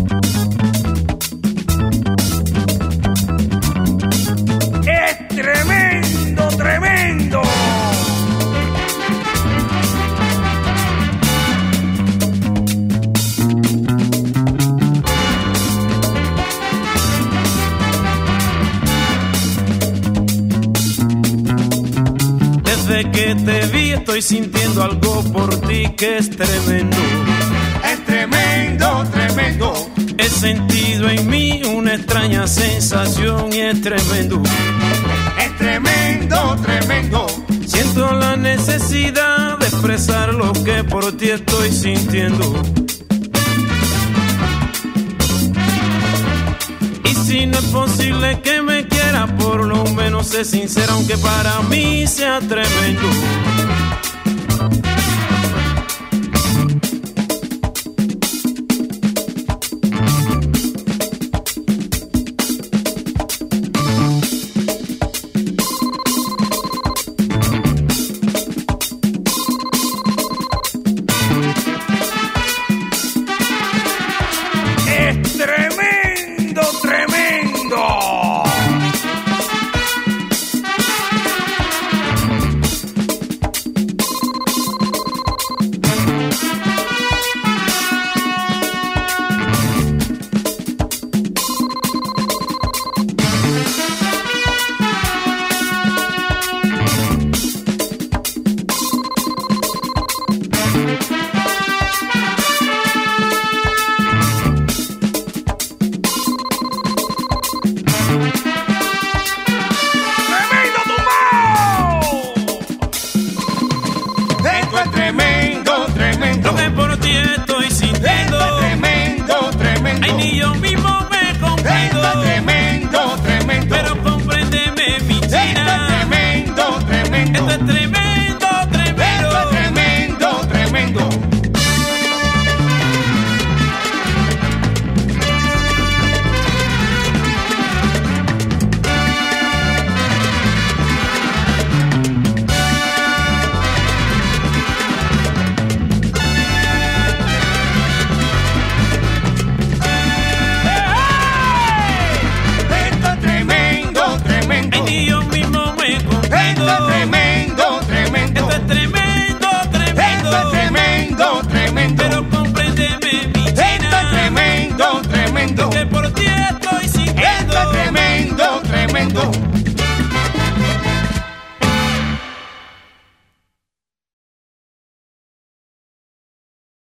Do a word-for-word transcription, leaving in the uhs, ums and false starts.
Es tremendo, tremendo. Desde que te vi estoy sintiendo algo por ti que es tremendo. Es tremendo, tremendo. He sentido en mí una extraña sensación y es tremendo. Es tremendo, tremendo. Siento la necesidad de expresar lo que por ti estoy sintiendo. Y si no es posible que me quiera, por lo menos sé sincera, aunque para mí sea tremendo. Es tremendo.